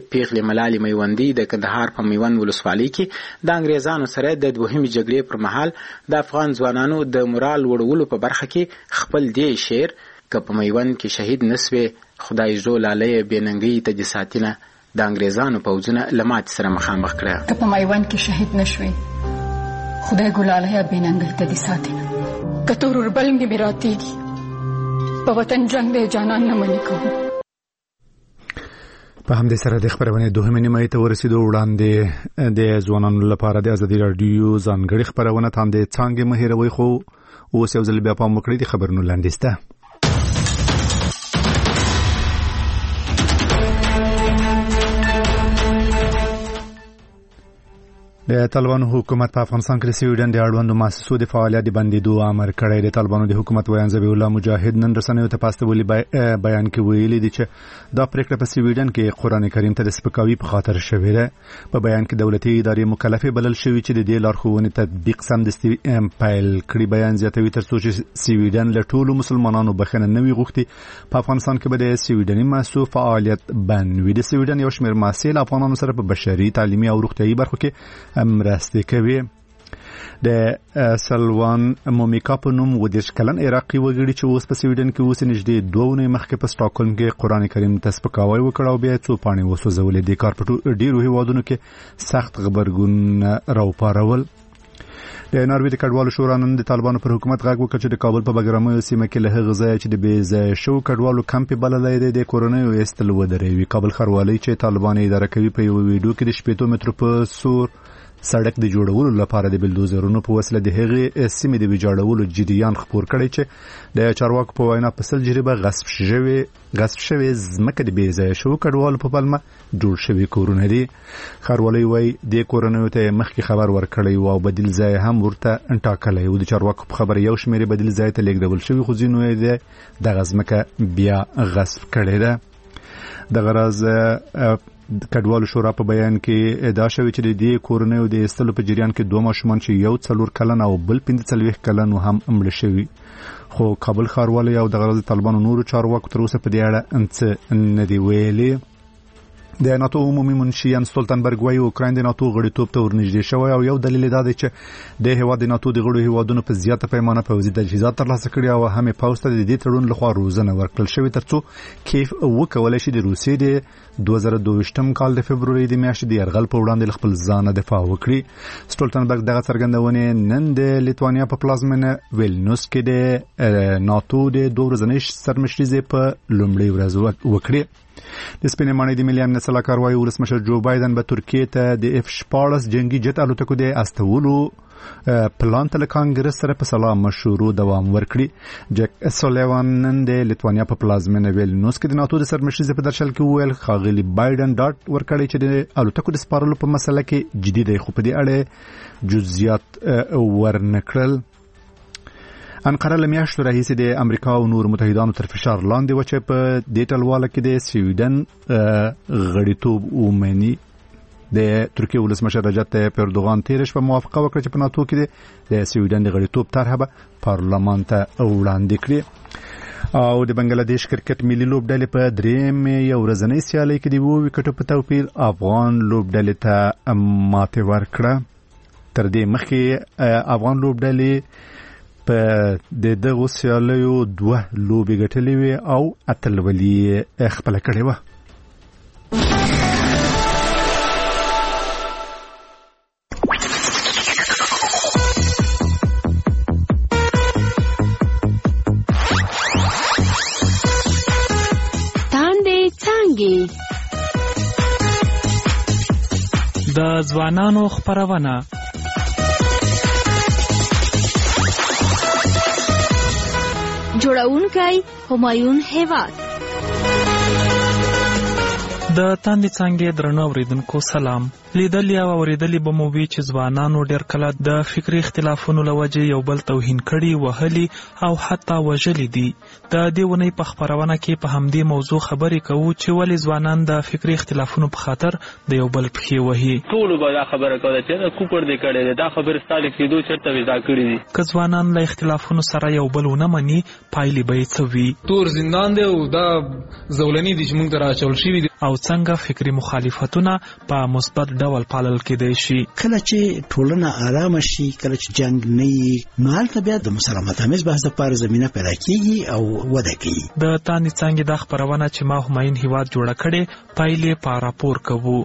پیغلې ملالې میوندي د کندهار په میوند ولسوالۍ کې د انګریزانو سره د دوهمې جګړې پر مهال د افغان ځوانانو د مورال وړولو په برخه کې خپل دې شعر که په میوند کې شهید نسوې خدای زو لالی بېننګۍ ته دې ساتینه د انګریزانو پوځونه له ماتې سره مخامخ کړه. که په میوند کې شهید نشوې خدای ګلالی بېننګۍ ته دې ساتینه. که تور اوربل مې راتېږي په وطن جنګ دی جانان نه منې کوم. په همدې سره د خبرونې دوهمې نیمایي ته ورسېدو. وړاندې د ځوانانو لپاره د ازادي راډیو ځانګړې خبرونه تاندې څانګې مه هېروئ، خو اوس یو ځل بیا پام وکړئ د خبرونو لنډیز ته. د طالبانو حکومت په افغانستان کې د سویډن د اړوندو مؤسسو د فعالیت د بندېدو امر کړی دی. طالبانو د حکومت ویان ذبیح الله مجاهد نن رسنیو ته په استولي بیان کې ویلي دي چې دا پریکړه په سویډن کې قرآن کریم ته د سپکاوي په خاطر شوې ده. په بیان کې دولتي ادارې مکلفې بلل شوې چې د دې لارښوونې تطبیق سمدستي پیل کړي. بیان زیاتوي تر څو چې سویډن له ټولو مسلمانانو بخښنه نه وي غوښتې. په افغانستان کې به د سویډني مؤسسو فعالیت بند وي. د سویډن یو شمېر محصل افغانانو سره په بشري، تعلیمي او روغتیایي برخو کې مرستې کوي. د سلوان مومیکا په نوم 30 کلن عراقي وګړي چې اوس په سویډن کې اوس نږدې 2 اونۍ مخکې په سټاکهولم کې قرآن کریم ته سپکاوی وکړ او بیا څو پاڼې وسوځولې. د کار په ډیرو هیوادونو کې سخت غبرګون راوپارول. د ناروې د کډوالو شورا نن د طالبانو پر حکومت غږ وکړ چې د کابل په بګراميو سیمه کې له هغه ځایه چې د بې ځایه شوو کډوالو کمپ بللی دی د کورنیو ایستل ودروي. کابل ښاروالۍ چې طالبان اداره کوي په یو ویډیو کې د 80 مترو په سور سړک د جوړولو لپاره د بلدوزرونو په وسیله د هغې سیمې د ویجاړولو جریان خپور کړی چې د چارواکو په وینا په سل جریبه غصب شوې ځمکه د بې ځایه شوو کډوالو په پلمه جوړ شوي کورونه دي. ښاروالۍ وایي د کورنیو ته مخکې خبر ورکړی و او بدیل ځای هم ورته ټاکلی و. د چارواکو په خبره یو شمېر بدیل ځای ته لیږدول شوي خو ځینو یې دغه ځمکه بیا غصب کړې ده. دغه راز کډوالو شورا په بیان کې ادعا شوې چې د دې کورنیو د ایستلو په جریان کې 2 ماشومان چې یو 4 کلن او بل 45 کلن هم مړه شوي. خو کابل ښاروالۍ او دغه راز طالبانو نورو چارواکو تر اوسه په دې اړه څه نه دي ویلي. د ناتو عمومي منشي یان سټولتنبرګ وایي اوکراین د ناتو غړیتوب ته ورنږدې شوی او یو دلیل دا دی چې د هیواد د ناتو د غړو هیوادونو په زیاته پیمانه پوځي تجهیزات ترلاسه کړي او هم پوځ ته د دې تړون لخوا روزنه ورکړل شوې ترڅو کیف وکولای شي د روسیې د 2022 کال د فبروري د میاشتې د یرغل په وړاندې خپل ځان دفاع وکړي. سټولتنبرګ دغه څرګندونه نن د لیتوانیا په پلازمینه ویلنوس کې د ناتو د 2 ورځنۍ سرمشري په لومړۍ ورځ وکړي. د سپینې ماڼۍ د ملي امنیت سلاکار وایي ولسمشر جو بایدن به ترکیې ته د F-14 جنگي جت الوتکو د استولو پلان ته له کانګرس سره په سلا مشورو دوام ورکړي. جک سولیوان نن د لیتوانیا په پلازمینه ویلنوس کې د ناتو د سرمشري په درشل کې وویل ښاغلي بایدن ډاټ ورکړی چې د الوتکو د سپارلو په مسله کې جدي دی خو په دې اړه جزئیات ورنکړل. انقره له میاشتو راهیسې د امریکا او نور متحدانو تر فشار لاندې و چې په دې ټلواله کې د سویډن غړیتوب ومني. د ترکیې ولسمشر رجب طیب اردوغان تېره شپه موافقه وکړه چې په ناتو کې د سویډن د غړیتوب طرحه به پارلمان ته وړاندې کړي. او د بنگلاديش کرکټ ملي لوبډلې په درېیمې یو ورځنۍ سیالۍ کې د 2 وکټو په توپیر افغان لوبډلې ته ماتې ورکړه. تر دې مخکې افغان لوبډلې په دغه سیالیو 2 لوبې ګټلې وې او اتلولي خپل کړې و. تاندې څانګې د ځوانانو خبرونه جوړونکی همایون هیواد. د تاندې څانګې درنو اوریدونکو سلام. لیدل یا اوریدلې به مو وي چې ځوانانو ډېر کله د فکري اختلافونو له وجې یو بل توهین کړي، وهلي او حتی وژلي دي. د دې ونې په خپرونه کې په همدې موضوع خبرې کوو چې ولې ځوانان د فکري اختلافونو په خاطر د یو بل پښې وهي. ټولو به دا خبره کوله چې دا کوپر دې کړی دی، دا خبرې ستا لیکېدو چېرته وضع کړي دي. که ځوانان له اختلافونو سره یو بل ونه مني پایلې به یې څه وي؟ تور زندان دی او دا زولنې دي چې موږ ته راچول شوي دي. او څنګه فکری مخالفتونه په مثبت ډول پالل کېدای شي. کله چې ټولنه آرام شي، کله چې جنگ نه وي، نو هلته بیا د مسالمت آمیز بحث لپاره زمینه پیدا کیږي او وده کوي. د تاندې څانګې د خبرونه چې ما همایون هیواد جوړه کړې پایلې په راپور کوو.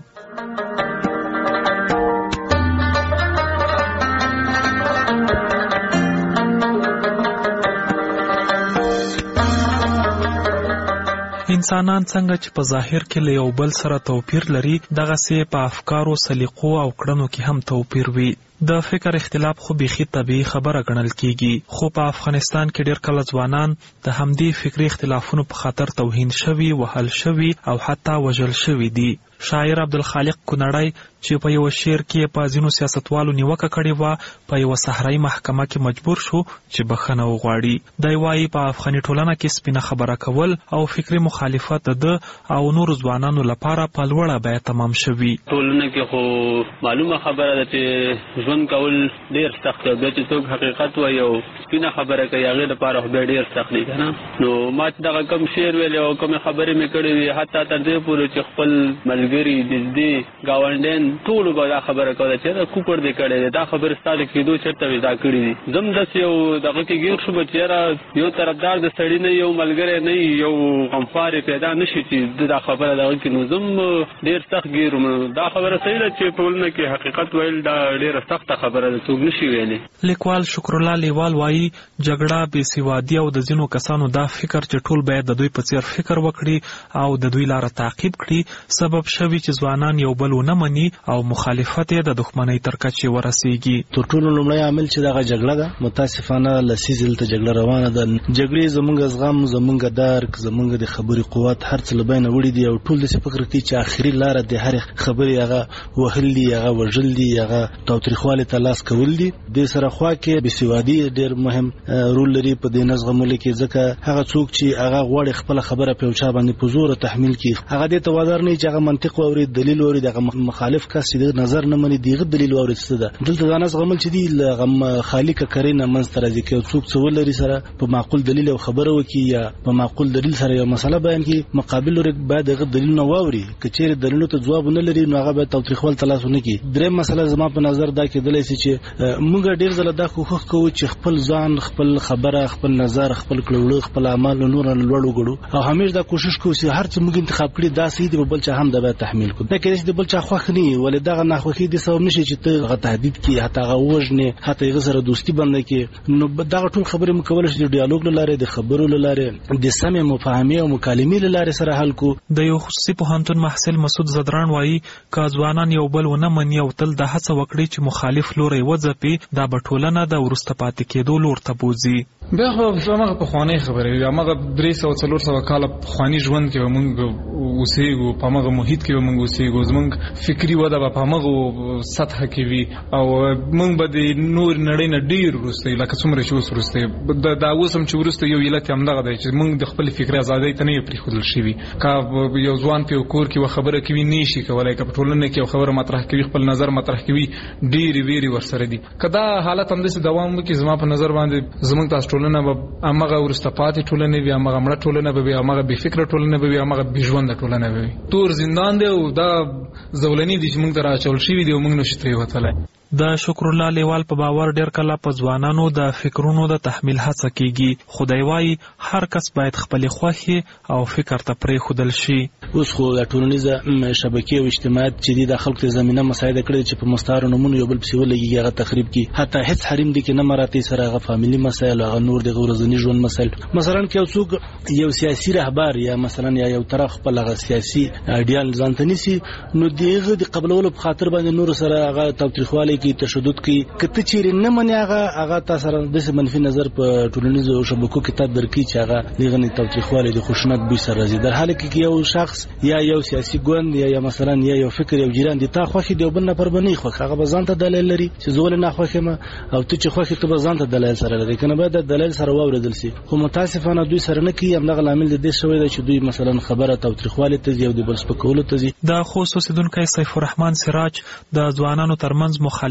انسانان څنګه چې په ظاهر کې له یو بل سره توپیر لري، دغسې په افکارو، سلیقو او کړنو کې هم توپیر وي. د فکر اختلاف خو بیخي طبیعي خبره ګڼل کیږي، خو په افغانستان کې ډېر کله ځوانان د همدې فکري اختلافونو په خاطر توهین شوي، وهل شوي او حتی وژل شوي دي. شاعر عبدالخالق کونړی چې په یو شعر کې په ځینو سیاستوالو نیوکه کړې وه، په یوه صحرایي محکمه کې مجبور شو چې بخښنه وغواړي. دی وایي په افغاني ټولنه کې سپینه خبره کول او فکري مخالفت د او نورو ځوانانو لپاره په لوړه بیه تمام شوي. ټولنه کې خو معلومه خبره ده چې ژوند کول ډېر سخت دی. بیا چې څوک حقیقت وایي او سپینه خبره کوي، هغې لپاره خو بیا ډېر سخت دی که نه. نو ما چې دغه کوم شعر ویلی او کومې خبرې مې کړې وي، حتی تر دې پورې چې خپل ملګري، نږدې ګاونډیان ټولو به دا خبره کوله چې دا کوپړ دې کړی دی، دا خبرې ستا د کېدو چېرته وې دا کړي دي. زه هم داسې یو دغه کې ګیر شوم چې یاره یو طرفدار د سړي نه، یو ملګری نه، یو غمخوار یې پیدا نه شي چې دا خبره دغه کې. نو زه هم ډېر سخت ګیر وم. دا خبره صحیح ده چې ټولنه کې حقیقت ویل دا ډېره سخته خبره ده، څوک نشي ویلی. لیکوال شکرالله لیوال وایي جګړه، بېسوادي او د ځینو کسانو دا فکر چې ټول باید د دوی په څېر فکر وکړي او د دوی لاره تعقیب کړي سبب شوي چې ځوانان یو بل ونه مني او مخالفت یې د دښمنۍ تر کچې ورسیږي. تر ټولو لومړی عامل چې دغه جګړه ده، متاسفانه لسیزې دلته جګړه روانه ده. جګړې زمونږ زغم، زمونږ درک، زمونږ د خبرې قوت هر څه له بینه وړي دي او ټول داسې فکر کوي چې آخري لاره د هرې خبرې هغه وهل دي، هغه وژل دي، هغه تاوتریخوالي ته لاس کول دي. دې سره خوا کې بېسوادي ډېر مهم رول لري په دې نه زغملو کې، ځکه هغه څوک چې هغه غواړي خپله خبره په یو چا باندې په زوره تحمیل کړي، هغه دې ته وادار نه وي چې هغه منطق واوري، دلیل واوري، دغه مخالف کس چې د نظر نه مني دغه دلیل واوري څه ده. دلته دا نه زغمل چې دی له خالق کرینه منځته راځي کې څوک څه ولري سره په معقول دلیل او خبره وکړي یا په معقول دلیل سره یو مسله بیان کړي، مقابل لوري باید دغه دلیل نه واوري. که چیرې دلیلونو ته ځواب نه لري نو هغه باید تاوتریخوال ته لاس ونه کړي. درېیم مسله زما په نظر دا کېدلی شي چې موږ ډېر ځله دا کوښښ کوو چې خپل ځان، خپل خبره، خپل نظر، خپل کړه، خپل اعمال نور نه لوړ وګړو او همیشه دا کوشش کوو چې هر څه موږ انتخاب کړي دا صحیح دی، بل چا هم دا باید تحمیل کړو. دا کېدای شي د بل چا خوښ نه وي، ولې دغه ناخوښي دې سبب نشي چې ته هغه تهدید کړي، حتی هغه وژنې، حتی هغه سره دوستي بنده کړي. نو دغه ټول خبرې موږ کولی شو د ډیالوګ له لارې، د خبرو له لارې، د سمې مفاهمې او مکالمې له لارې سره حل کړو. د یو خصوصي پوهنتون محصل مسعود زدران وایي که ځوانان یو بل ونه مني او تل د هڅه وکړي چې مخالف لوری وځپي، دا به ټولنه د وروسته پاتې کېدو لور ته بوځي. بیا خو هماغه پخوانۍ خبرې وي، هماغه 300-400 کاله پخواني ژوند کې به موږ اوسېږو، په هماغه محیط کې به موږ اوسېږو، زموږ فکري وده به په هماغه سطحه کې وي او موږ به د نور نړۍ نه ډېر وروسته لکه څومره چې اوس وروسته دا اوس هم چې وروسته یو علت همدغه دی چې موږ د خپل فکري ازادۍ ته نه یو پرېښودل شوي. که یو ځوان په یو کور کې یو خبره کوي نه شي کولی، که په ټولنه کې یو خبره مطرح کوي، خپل نظر مطرح کوي، ډېرې ویرې ورسره دي. که دا حالت همداسې دوام وکړي، زما په نظر باندې زموږ تاسو ټولنه به هماغه وروسته پاتې ټولنه وي، هماغه مړه ټولنه به وي، هماغه بې فکره ټولنه به وي، هماغه بې ژونده ټولنه به وي. تور زندان دی او دا زولنې دي چې موږ ته راچول شوي دي او موږ نشو ترې وتلی. د شکرالله لیوال په باور ډېر کله په ځوانانو د فکرونو د تحمیل هڅه کیږي، خو دی وایي هر کس باید خپلې خوښې او فکر ته پرېښودل شي. اوس خو د ټولنیزه شبکې او اجتماعات چې دي د خلکو ته زمینه مساعده کړې چې په مستعارو نومونو یو بل پسې ولګېږي، هغه تخریب کړي. حتی هېڅ حریم دی کې نه مراتې سره هغه فامیلي مسایل او هغه نور د ورځني ژوند مسایل. مثلا که یو څوک یو سیاسي رهبر یا مثلا یو طرف خپل هغه سیاسي ایډیال ځان ته نیسي، نو د هغه د قبلولو په خاطر باندې نور سره هغه تاوتریخوالی کوي، تشدد کوي. که ته چیرې نه منې هغه تا سره داسې منفي نظر په ټولنیزو شبکو کې تا درکړي چې هغه دغه تاوتریخوالی د خشونت بوی سره راځي. در حاله کې یو شخص یا یو سیاسي ګوند یا مثلا یو فکر یو جیران دي تا خوښي دی بل نه پر بنې خوښ، هغه به ځان ته دلیل لري چې زه ولې نه خوښ یم او ته چې خوښ ته به ځان ته دلیل سره لري، کنه باید د دلیل سره واوریدل شي. خو متاسفانه دوی سره نه کوي. همدغه لامل د دې شوی دی چې دوی مثلا خبره تاوتریخوالی ته یو د بل سپکولو ته ځي. د خوست اوسیدونکی سیف الرحمن سراج د ځوانانو ترمنځ مخالفت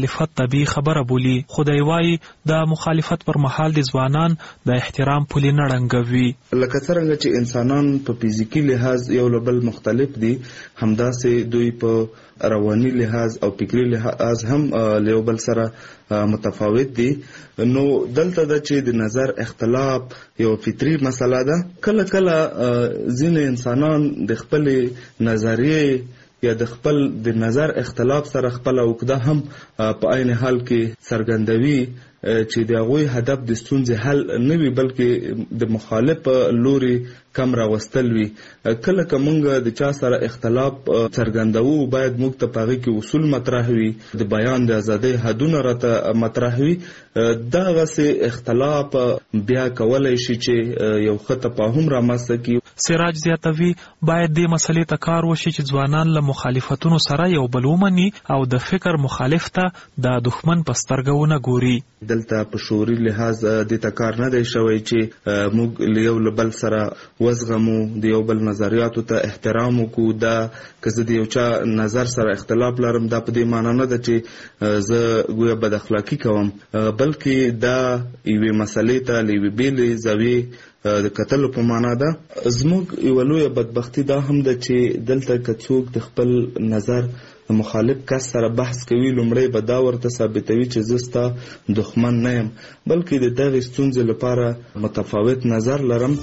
مخالفت طبيعي خبره بولي. خدای وایي د مخالفت پر مهال د ځوانان د احترام پولې نه ړنګوي. لکه څرنګه چې انسانان په فزیکی لحاظ یو له بل مختلف دي، همداسې دوی په رواني لحاظ او فکری لحاظ هم له یو بل سره متفاوت دي. نو دلته د چې د نظر اختلاف یو فطري مسله ده. کله کله ځینې انسانان د خپل نظریه یا د خپل د نظر اختلاف سره خپل عقده هم په عین حال کې څرګندوي چې د هغوی هدف د ستونزې حل نه وي بلکې د مخالف لوري کم راوستل وي. کله که موږ د چا سره اختلاف څرګندوو باید موږ ته په هغې کې اصول مطرح وي، د بیان د ازادۍ حدونه راته مطرح وي. دغسې اختلاف بیا کولی شي چې یو ښه تفاهم رامنځته کړي. سراج زیاتوي باید دې مسلې ته کار وشي چې ځوانان له مخالفتونو سره یو بل ومني او د فکر مخالف ته د دښمن په سترګه ونه ګوري. دلته په شعوري لحاظ دې ته کار نه دی شوی چې موږ له یو له بل سره وزغمو، د یو بل نظریاتو ته احترام وکړو. دا که زه د یو چا نظر سره اختلاف لرم دا په دې معنی نه ده چې زه ګویا بد اخلاقي کوم، بلکې دا یوې مسلې ته له یوې بېلې زاویې د کتلو په معنا ده. زموږ یوه لویه بدبختي دا هم ده چې دلته که څوک د خپل نظر مخالف کس سره بحث کوي لومړی به دا ورته ثابتوي چې زه ستا دښمن نه یم، بلکې د دغې ستونزې لپاره متفاوت نظر لرم.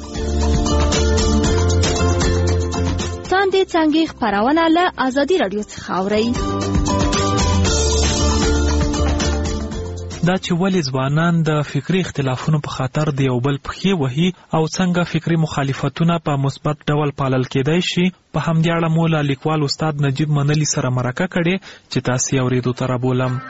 تاندې څانګې خپرونه له ازادي راډیو څخه اورئ. دا چې ولې ځوانان د فکري اختلافونو په خاطر د یو بل پښې وهي او څنګه فکري مخالفتونه په مثبت ډول پالل کېدای شي، په همدې اړه مو له لیکوال استاد نجیب منلي سره مرکه کړې چې تاسې یې اورېدو ته رابولم.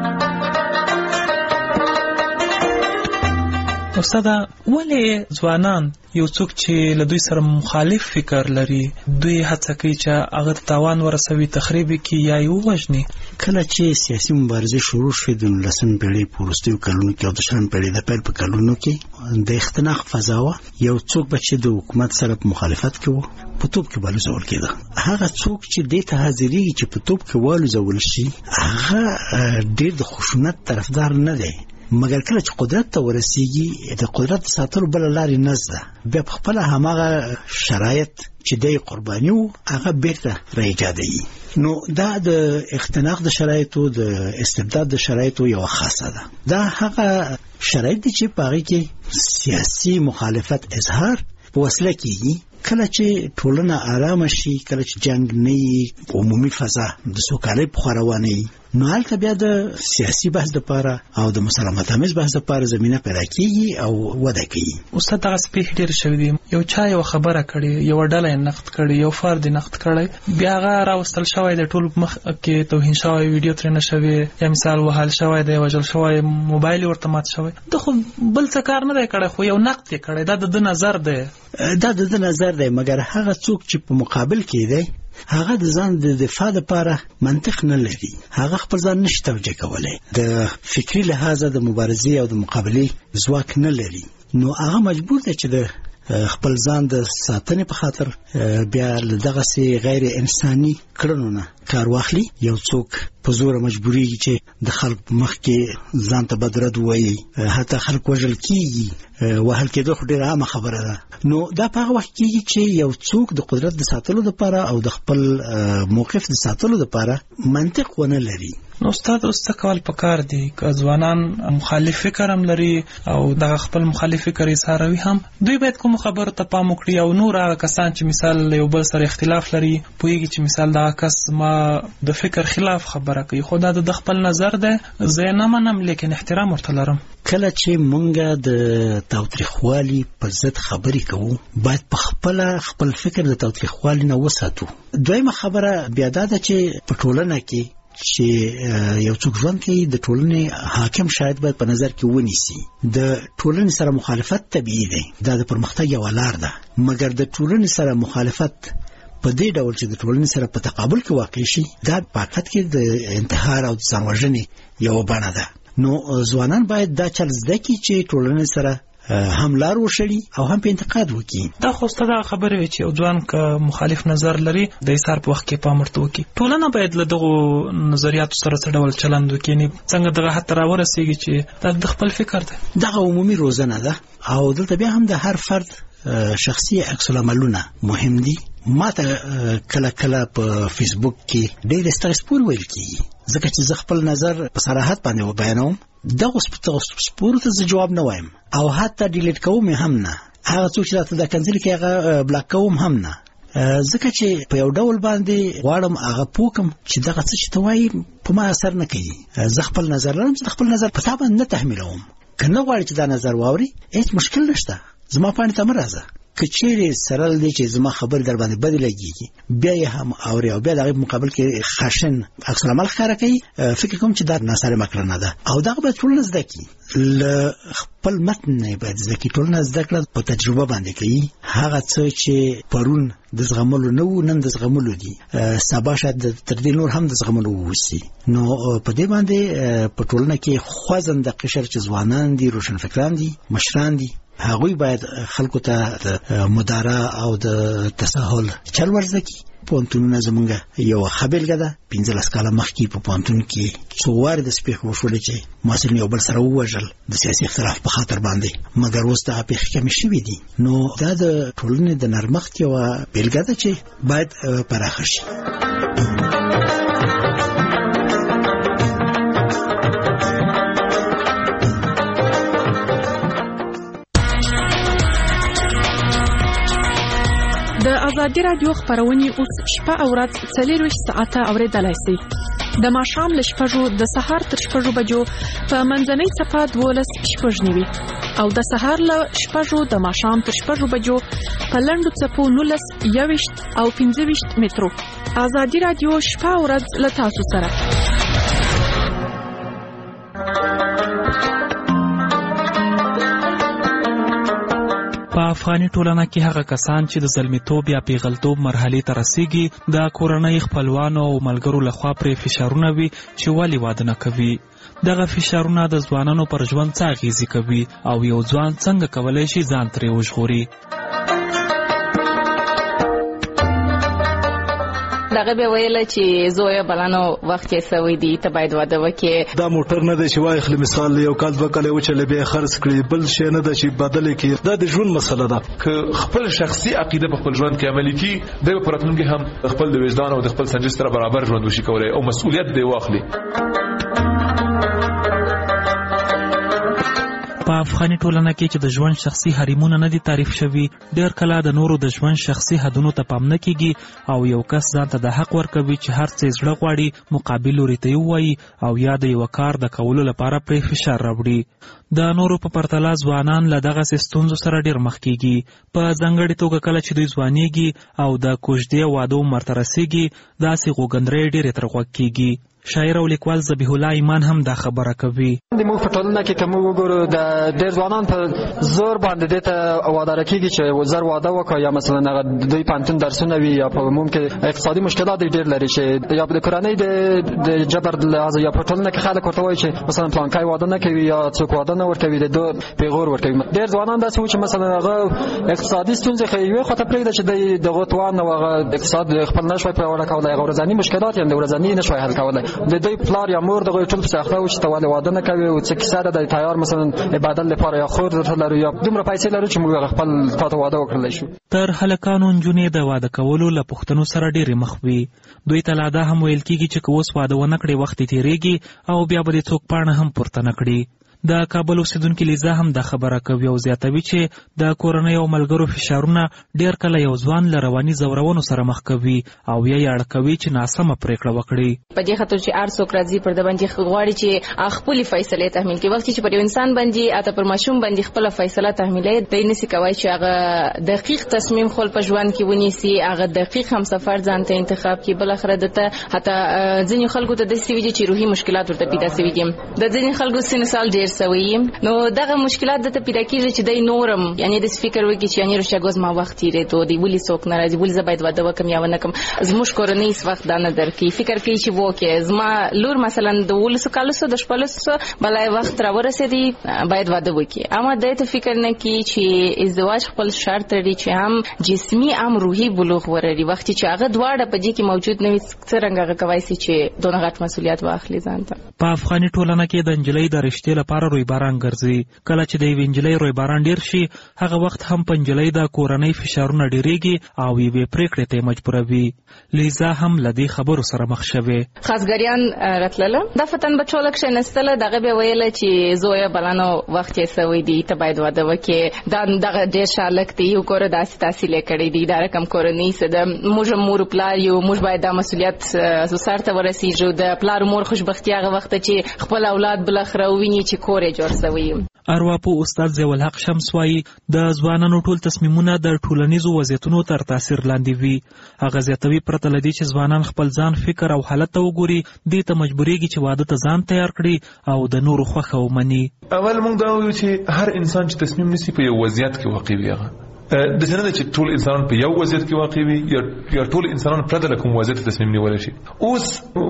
استاده، ولې ځوانان یو څوک چې له دوی سره مخالف فکر لري دوی هڅه کوي چې هغه ته تاوان ورسوي، تخریب کړي یا یې ووژني؟ کله چې سیاسي مبارزې شروع شوې د 19مې پېړۍ په وروستیو کلونو کې او د 20مې پېړۍ د پیل په کلونو کې د اختناق فضا وه. یو څوک به چې د حکومت سره په مخالفت کې و په توپ کې والوزول کېده. هغه څوک چې دې ته حاضرېږي چې په توپ کې والوزول شي هغه ډېر د خشونت طرفدار نه دی، مګر کله چې قدرت ته ورسیږي د قدرت ساتلو بل لارې نشته، بیا په خپل هماغه شرایط چې د قرباني وو هغه بیرته راایجادوي. نو دا د اختناق د شرایطو د استبداد د شرایطو یو خاصه ده. دا هغه شرایط دي چې په هغې کې سیاسي مخالفت اظهار په وسیله کېږي. کله چې ټولنه آرامه شي، کله چې جنگ نه وي، عمومي فضا د سوکالۍ په خوا روانه وي، نو هلته بیا د سیاسي بحث دپاره او د مسالمت آمیز بحث دپاره زمینه پیدا کېږي او وده کوي. استاد، دغسې پیښې ډېرې شوي دي. یو چا یوه خبره کړې، یوه ډله یې نقد کړې، یو فرد یې نقد کړی، بیا هغه راوستل شوی د ټول مخ کې توهین شوی، ویډیو ترېنه شوې، یا مثال وهل شوی دی، وژل شوی، موبایل یې ورته مات شوی. ده خو بل څه کار نه دی کړی، خو یو نقد یې کړی. دا د ده نظر دی. دا د ده نظر دی، مګر هغه څوک چې په مقابل کې دی هغه د ځان د دفاع لپاره منطق نه لري، هغه خپل ځان نشي توجیه کولی، د فکري لحاظه د مبارزې او د مقابلې ځواک نه لري. نو هغه مجبور دی چې د خپل ځان د ساتنې په خاطر بیا له دغسې غیر انساني کړنو نه کار واخلي. یو څوک په زوره مجبوریږي چې د خلکو مخ کې ځان ته بدرد ووایي، حتی خلک وژل کېږي. وهل کېدو خو ډېره عامه خبره ده. نو دا په هغه وخت کېږي چې یو څوک د قدرت د ساتلو دپاره او د خپل موقف د ساتلو دپاره منطق ونه لري. نو استاد، اوس څه کول پکار دي؟ که ځوانان مخالف فکر هم لري او دغه خپل مخالف فکر اظهاروي هم، دوی باید کومو خبرو ته پام وکړي او نور هغه کسان چې مثال یو بل سره اختلاف لري پوهېږي چې مثال دغه کس ما د فکر خلاف خبره کوي، خو دا د خپل نظر دی، زه یې نه منم لیکن احترام ورته لرم. کله چې مونږ د تاوتریخوالي پر ضد خبرې کوو باید په خپل فکر د تاوتریخوالي نه وساتو. دویمه خبره بیا دا ده چې په ټولنه کې چې یو څوک ژوند کوي د ټولنې حاکم شاید باید په نظر کې ونیسي. د ټولنې سره مخالفت طبیعي دی، دا د پرمختګ یوه لار ده، مګر د ټولنې سره مخالفت په دې ډول چې د ټولنې سره په تقابل کې واقع شي دا په حقیقت کې د انتحار او د ځان وژنې یوه بڼه ده. نو ځوانان باید دا چل زده کړي چې ټولنې سره هم لار وشړي او هم په انتقاد وکړي. دا خو ستاسو خبره وي چې یو ځوان که مخالف نظر لري د ایثار په وخت کې پامرته وکړي. ټولنه باید له دغه نظریاتو سره څه ډول چلند وکړي، څنګه دغه حتی راورسیږي چې دا د خپل فکر ده. دغه عمومي روزنه ده او دلته بیا هم د هر فرد شخصي عکس العملونه مهم دي. ما ته کله کله په فیسبوک کې ډېر ستاسو ویل کیږي ځکه چې زه خپل نظر په صراحت باندې وبیانوم. دغه سپور ته جواب نه وایم او حتی ډیلیټ کوم هم نه. هغه څوک چې راته دا کنځل کې هغه بلاک کوم هم نه، ځکه چې په یو ډول باندې غواړم هغه پوکم چې دغه څه چې ته وایي په ما اثر نه کوي. زه خپل نظر لرم چې خپل نظر په تا باندې نه تحمیلوم. که نه غواړي چې دا نظر واوري هیڅ مشکل نشته، زما پاڼې ته مه راځه. که چیرې سرل دی چې زما خبر در باندې بدې لګېږي بیا یې هم اوري او بیا د هغې مقابل کې خشن عکس العمل ښکاره کوي، فکر کوم چې دا ناسالمه کړنه ده او دغه باید ټولنه زده کړي. له خپل متن نه باید زده کړي. ټولنه زده کړه په تجربه باندې کوي. هغه څه چې پرون د زغملو نه وو نن د زغملو دي، سبا شاید تر دې نور هم د زغملو ووسي. نو په دې باندې په ټولنه کې خوځنده قشر چې ځوانان دي، روشنفکران دي، مشران دي، هغوی باید خلکو ته د مدارا او د تساهل چل ورزده کړي. پوهنتونونه زمونږ یو ښه بېلګه ده. 15 کاله مخکې په پوهنتون کې څو وارې داسې پېښې وشولې چې محصلین یو بل سره ووژل د سیاسي اختلاف په خاطر باندې، مګر اوس دغه پېښې کمې شوې دي. نو دا د ټولنې د نرمښت یوه بېلګه ده چې باید پراخه شي. د ازادي رادیو خبرونه اوس شپه او ورځ 24 ساعته اوریدلای شئ. د ماښام له 6 د سهار تر 6 بجو په منځنۍ صفه 12:09 او د سهار له 6 د ماښام تر 6 بجو په لنډو څپو 19 او 15 مترو. ازادي رادیو شپه او ورځ له تاسو سره. په افغاني ټولنه کې هغه کسان چې د زلمیتوب یا پیغلتوب مرحلې ته رسیږي د کورنۍ خپلوانو او ملګرو لخوا پرې فشارونه وي چې ولې واده نه کوي. دغه فشارونه د ځوانانو پر ژوند څه اغیزې کوي او یو ځوان څنګه کولی شي ځان ترې وژغوري. دغه به ویل چې زوی بلانو وخت کې سوي دي ته باید واده وکړي. دا موټر نه دی چې وای خل مثال یو کال دوه کال وچلې به خرڅ کړي، بل شي نه دی چې بدل کړي. دا د ژوند مسله ده. که خپل شخصي عقیده په خپل ژوند کې عملي کړي د پراتونکو هم خپل د وجدان او د خپل سنجش سره برابر ژوند وشي کولای او مسؤلیت دی واخلي. په افغاني ټولنه کې چې د ژوند شخصي حریمونه نه دي تعریف شوي، ډېر کله د نورو د ژوند شخصي حدونو ته پام نه کیږي او یو کس ځان ته د حق ورکوي چې هر څه زړه غواړي مقابل لوري ته ووایي او یا د یو کار د کولو لپاره پرې فشار راوړي. د نورو په پرتله ځوانان له دغسې ستونزو سره ډېر مخ کیږي. په ځانګړې توګه کله چې دوی ځوانېږي او د کوژدې واده عمر ته رسیږي داسې غوږندرۍ ډېرې تر غوږ کیږي. شاعر او لیکوال ذبیح الله ایمان هم دا خبره کوي. د موږ په ټولنه کې کوم وګورو د ډېر ځوانان په زور باندې دته واده کېږي چې زر واده وکړي یا مثلا هغه دوی پانتون درسونه وي یا په عموم کې اقتصادي مشکلات ډېر لري چې یا د کورنۍ د جبر لحاظ یا په ټولنه کې خلک ورته وایي چې مثلا پلانکای واده نه کوي یا څوک واده نه ورکوي د دوه پیغور ورکوي. ډېر ځوانان داسې و چې مثلا هغه اقتصادي ستونزې خو خاطر پرېږده چې د غوتوان او هغه اقتصاد خپل نشوي پیاوړی کولای، هغه ورځنی مشکلات یې د ورځنی نشوي حل کولای. د دوی پلار یا مور دغه ټول څه اخلاق چې تواله واده نه کوي او څه کیسه ده د تیار مثلا عبادت لپاره یا خور درته یا دومره پیسې لري چې موږ خپل تاسو واده وکړلی شو. تر هلکانو نجونې د واده کولو له پوښتنو سره ډېرې مخ وي. دوی ته لا دا هم ویل کېږي چې که اوس واده ونه کړې وخت تېرېږي او بیا به دې څوک پاڼه هم پورته نه کړي. د کابل اوسیدونکي لیزا هم دا خبره کوي او زیاتوي چې د کورنۍ او ملګرو فشارونه ډېر کله یو ځوان له رواني ځورونو سره مخ کوي او یا یې اړ کوي چې ناسمه پرېکړه وکړي. په دې خاطر چې هر څوک راځي پر د باندې غواړي چې خپلې فیصلې تحمیل کړي. وخت چې پر یو انسان باندې اته پر ماشوم باندې خپل فیصله تحمیلوي دوی نشي کوي چې هغه دقیق تصمیم خپل په ژوند کې ونیسي، هغه دقیق هم سفر ځان ته انتخاب کړي. بل اخر دته حتی ځینې خلکو ته د سوي چې روحي مشکلات ورته پیدا شوي دي. د ځینې خلکو سن سال ډېر تیر سوی نو دغه مشکلات د ته پیدا کیږي چې د نورم یعنی د فکر وکړي چې یعنی رشګوز ما وخت تیرې ته دی ولي څوک ناراضي ولي زباید واده وکم یا ونه کم زموږ کورنۍ هیڅ وخت دا نه درکې فکر کوي چې وکه زما لور مثلا د ولس کالسو د شپلس بلای وخت را ورسېدي باید واده وکړي اما د ته فکر نه کی چې ازدواج خپل شرط لري چې هم جسمي هم روحي بلوغ ورري وخت چې هغه دواړه په دې کې موجود نه وي څنګه هغه کوي چې دونه غټ مسولیت واخلي ځانته په افغاني ټولنه کې د انجلۍ د رشتې لپاره روی باران ګرځي کله چې د انجلۍ روی باران ډیر شي هغه وخت هم په انجلۍ د کورنۍ فشارونه ډیریږي او یې پریکړې ته مجبوروي لیزا هم لدی خبرو سره مخ شوه خاصګریان راتلله د فتن بچولک شنستله دغه به ویل چې زویا بلانو وخت یې سوي دی ته باید واده وکې دا دغه ډیر شالک دی یو کور داسې تحصیل کړی دی دا رقم کورنۍ سره موږ مور پلار یو موږ باید د مسولیت سرته ورسیږو د پلار مور خوشبختي هغه وخت چې خپل اولاد بل خره ویني چې کور یې جوړ سوی ارواپو استاد زیول حق شمس وایي د ځوانانو ټول تصمیمونه د ټولنیزو وضعیتونو تر تاثیر لاندې وي هغه زیاتوي پرته لدی چې ځوانان خپل ځان فکر او حالت ته وګوري دې ته مجبورېږي چې واده ته ځان تیار کړي او د نورو خوښه ومني اول موږ دا وایو چې هر انسان چې تصمیم نیسي په یو وضعیت کې واقع وي هغه د څنګه چې ټول انسانان په یو وضعیت کې واقع وي یا ټول انسانان پرته له کوم وضعیت تصمیم نیول شي اوس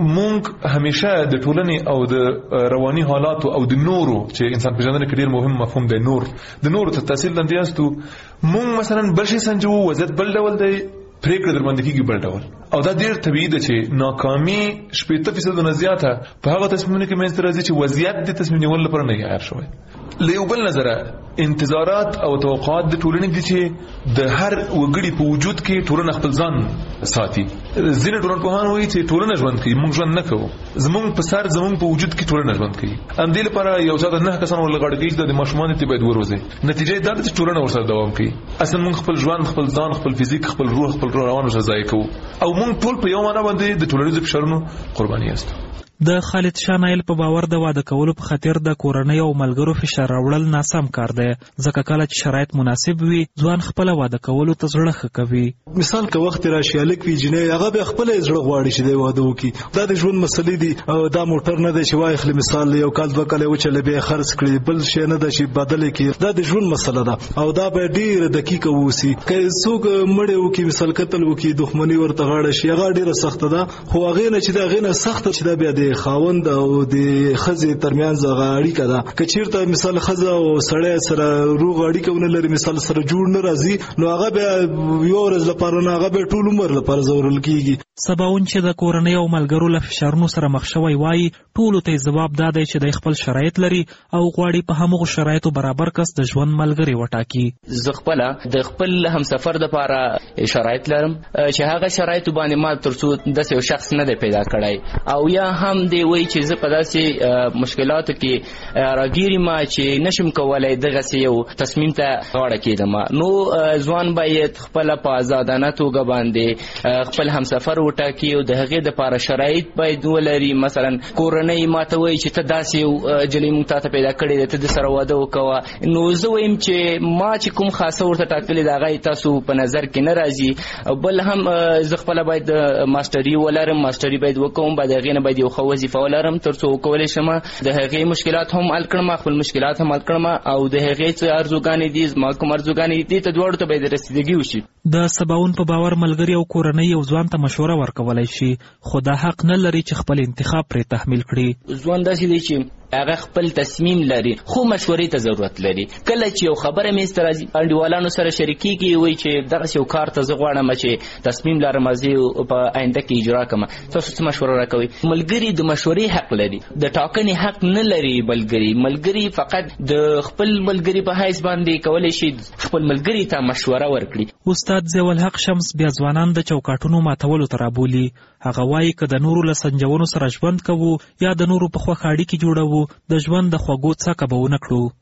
موږ همیشه د ټولنې او د رواني حالاتو او د نورو چې انسان پیژندنه کې ډیر مهم مفهوم دی د نورو ته تحصیل لاندې یاستو موږ مثلا بل شي سنجو وضعیت بل ډول دی پریکړه در باندې کیږي بل ډول او دا ډیر طبيعي ده چې ناکامي 80% نه زیاته په هغه تصمیمونه کې منځ ته راځي چې وضعیت د تصمیم نیول لپاره نه عیار شوی له یو بل نظره انتظارات او توقعات د ټولنې دي چې د هر وګړي په وجود کې ټولنه خپل ځان ساتي ځینې ټولنپوهان وایي چې ټولنه ژوند کوي موږ ژوند نه کوو زموږ په سر زموږ په وجود کې ټولنه ژوند کوي ام دې لپاره یو ځای د 9 کسانو لغړ کېږي د ماشومان ته باید وروزي نتیجه دا ده چې ټولنه ورسره دوام کوي اصلا موږ خپل ژوند خپل ځان خپل فزیک خپل روح خپل روان ورزای کوو او موږ ټول په یو معنا باندې د ټولنیزو فشارونو قرباني یاستو د خالد شاه نایل په باور د واده کولو په خاطر د کورنۍ او ملګرو فشار راوړل ناسم کار دی ځکه کله چې شرایط مناسب وي ځوان خپل واده کولو ته زړه ښه کوي مثال که وخت راشي الک وی جنې هغه به خپل زړه غواړي چې دی واده وکړي دا د ژوند مسلې دي او دا موټر نه دی چې وای خل مثال یو کال دوه کال و چې به خرڅ کړي بل شي نه دی چې بدل کړي دا د ژوند مسله ده او دا به ډیر دقیقه وسی که څوک مړ وکړي مثال قتل وکړي دښمنی ورته غاړه شي هغه ډیره سخت ده خو هغه نه چې دا غنه سخت چې دا بیا د خاوند او د خزې ترمنځ اړیکه ده کچیرته مثال خزه او سړی سره روغ اړیکه نه لري مثال سره جوړ نه راځي نو هغه به یو ورځ لپاره نه هغه به ټول عمر لپاره زورل کیږي سباون چې د کورنۍ او ملګرو له فشارونو سره مخ شوی وای ټول ته جواب دادی چې د خپل شرایط لري او غواړي په همغه شرایطو برابر کس د ژوند ملګری وټاکي زه خپل د خپل همسفر د لپاره شرایط لرم چې هغه شرایط باندې ما ترڅو د یو شخص نه دی پیدا کړای او یا هم دی وای چې زه په داسې مشکلاتو کې راګیرم چې نشم کولای دغه یو تصمیم ته غاړه کېدم نو ځوان باید خپل په آزادانه توګه باندې خپل همسفر وټاکي او د هغې دپاره شرایط باید ولري مثلا کورنۍ ماته وایي چې ته داسې یو جلۍ موږ تاته پیدا کړې ده ته د سره واده وکوه نو زه وایم چې ما چې کوم خاصه ورته ټاکلې ده هغه تاسو په نظر کې نه راځي بل هم زه خپله باید ماسټري ولرم ماسټري باید وکوم باید هغې نه باید یو ښه وظیفه ولرم تر څو وکولی شم د هغې مشکلات هم حل کړم خپل مشکلات هم حل کړم او د هغې څه ارزوګانې دي زما کوم ارزوګانې دي ته دواړو ته باید رسیدګي وشي د سباون په باور ملګري او کورنۍ یو ځوان ته مشوره ورکولی شي خو دا حق نه لري چې خپل انتخاب پرې تحمیل کړي ځوان داسې دی چې هغه خپل تصمیم لري خو مشورې ته ضرورت لري کله چې یو خبره مې سره انډیوالانو سره شریکېږي وایي چې دغسې یو کار ته زه غواړم چې تصمیم لرم زه په آینده کې اجرا کړم تاسو څه مشوره راکوئ ملګري د مشورې حق لري د ټاکنې حق نه لري ملګري فقط د خپل ملګري په حیث باندې کولی شي خپل ملګري ته مشوره ورکړي استاد زیول حق شمس بیا ځوانان د چوکاټونو ماتولو ته رابولي هغه وایي که د نورو له سنجونو سره ژوند کوو یا د نورو په خوښه اړیکې جوړوو د ژوند د خوږو څکه به ونه کړو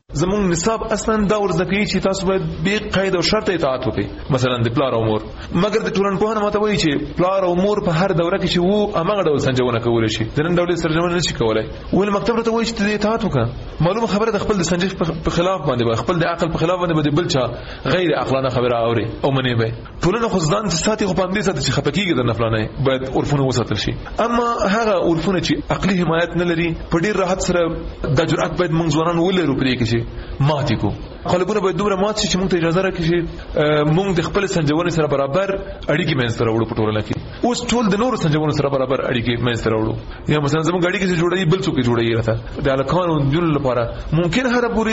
زموږ نصاب اصلا دا ورزده کوي چې تاسو باید به قاعده او شرط اطاعت وکړئ، مثلا د پلار او مور. مګر د ټولنپوهنه ماته وایي چې پلار او مور په هر دوره کې چې وو هغه ډول سنجونه کول شي، د نن ډول سنجونه نشي کولای. ول مکتب ته وایي چې د اطاعت وکړه. معلومه خبره د خپل د سنجش په خلاف باندې، خپل د عقل په خلاف باندې بل چا غیر عقلانه خبره اوري او منی به ټولنه خو ځان ساتي، خو په دې ساتي چې خپکیږي د نفلانه باید عرفونه وساتل شي. اما هغه عرفونه چې عقلي حمایت نه لري په ډیر راحت سره د جرأت باید موږ ځوانان ولرو پرې کې شي ماتي کو خلګونه باید دومره مات شي چې موږ ته اجازه راکړي چې موږ د خپل سنجونې سره برابر اړیکې مېنځ ته راوړو په ټولنه کې. اوس ټول د نورو سنجونو سره برابر اړیکې مېنځ ته راوړو. یا مثلا زموږ اړیکې چې جوړوي بل څوک جوړوي راته د الکانو جوړ لپاره ممکن هر پوری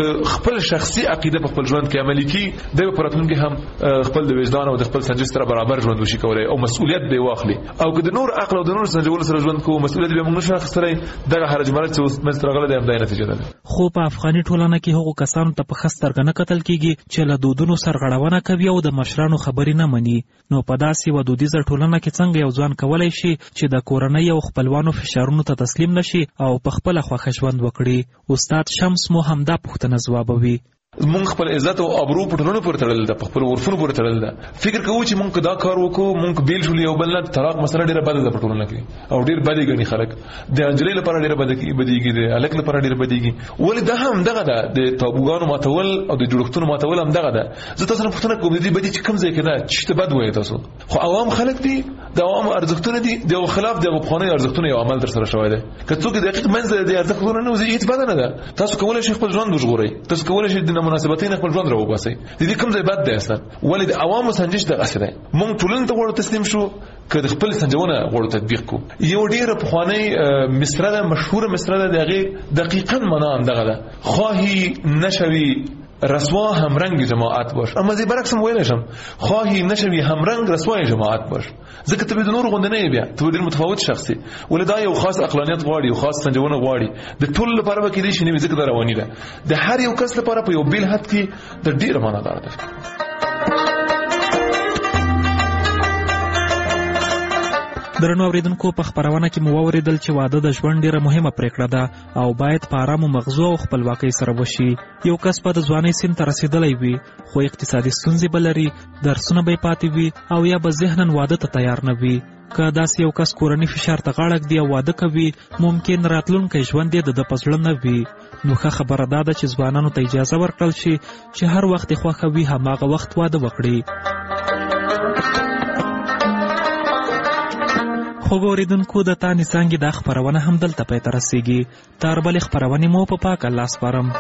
خپل شخصي عقیده په خپل ژوند کې عملي کی د پراتون کې هم خپل د وجدان او د خپل سنجش سره برابر ژوند وشي کولای او مسؤلیت به واخلي. او که د نور عقل او د نور سنجول سره ژوند کوو مسؤلیت به موږ نشو اخیستلای. دغه هرج مرج چې مېنځ ته راغله د همدای نتیجه ده. خو په افغاني ټولنه کې هغو کسانو ته په خسترګ نه کتل کیږي چې له دودونو سرغړونه کوي او د مشرانو خبرې نه مني. نو په داسې ودودیزه ټولنه کې څنګه یو ځوان کولای شي چې د کورنۍ او خپلوانو فشارونو ته تسلیم نشي او په خپل خوښه ژوند وکړي؟ استاد شمس مو همدا پوښتنه ځوابوي. مونږ خپل عزت او ابرو په ټولنو پورې تړل ده، په خپل عرفونو پورې تړل ده. فکر کوو چې مونږ دا کار وکړو مونږ بیل شو یو بل نه. طلاق مسله ډیره بده ده په ټولنه کې او ډیر بدی غني خلک د انجلۍ لپاره ډیره بدیږي، د الک لپاره ډیره بدیږي. ولې دا هم دغه ده د تابوګانو ماتول او د جوړښتونو ماتول هم دغه ده. زه تاسو نه پوښتنه کوم دي بدی چې کوم ځای کې ده چې بد وایي تاسو خو عوام خلک دي، د عوام ارزښتونه دي د خلاف د غوښنې ارزښتونه یو عمل در سره شوی ده. که څوک دقیق منځ د ارزښتونه نه وزي هیڅ بد نه ده. تاسو کولای شئ خپل ژوند وژغورئ، تاسو کولای شئ د مناسبتین خپل ژوند راو باسي. د دې کوم ځای بد دی اصلا؟ ولې د عوامو سنجش د اسره مونږ ټولنه ته ورته تسلیم شو که د خپل سنجونه ورته تطبیق کو. یو ډیره پخوانی مصره ده، مشهور مصره ده، دغه دقیقاً معنا هم دغه ده: خواهی نشوی رسوا همرنگ جماعت باش. اما زی برعکس هم ویل شم خواهی نشوی همرنگ رسوای جماعت باش. ځکه ته د نور غوندې نه بیا ته ډیر متفاوت شخصي ولدا یو خاص عقلانیت غواړي او خاص سنجونه غواړي. د ټول لپاره به کې دي شنو ځکه دا رواني ده. د هر یو کس لپاره په یو بیل حد کې د ډیر معنا دار ده. درنو اوریدونکو، په خبرونه کې مو واوریدل چې واده د ژوند ډیره مهمه پریکړه ده او باید په آرامو مغزو او خپلواکۍ سره وشي. یو کس په د ځوانۍ سن ته رسیدلی وي خو اقتصادي ستونزې به لري، درسونه به یې پاتې وي او یا به ذهناً واده ته تیار نه وي. که داسې یو کس کورني فشار ته غاړه ږدي او واده کوي ممکن راتلونکی ژوند یې د په زړه نه وي. نو ښه خبره دا ده چې ځوانانو ته اجازه ورکړل شي چې هر وخت یې خوښه وي هماغه وخت واده وکړي. خو اوریدونکو، د تانې څانګې دا خپرونه هم دلته پای ته رسیږي. تر بلې خپرونې مو په پاک الله سپارم.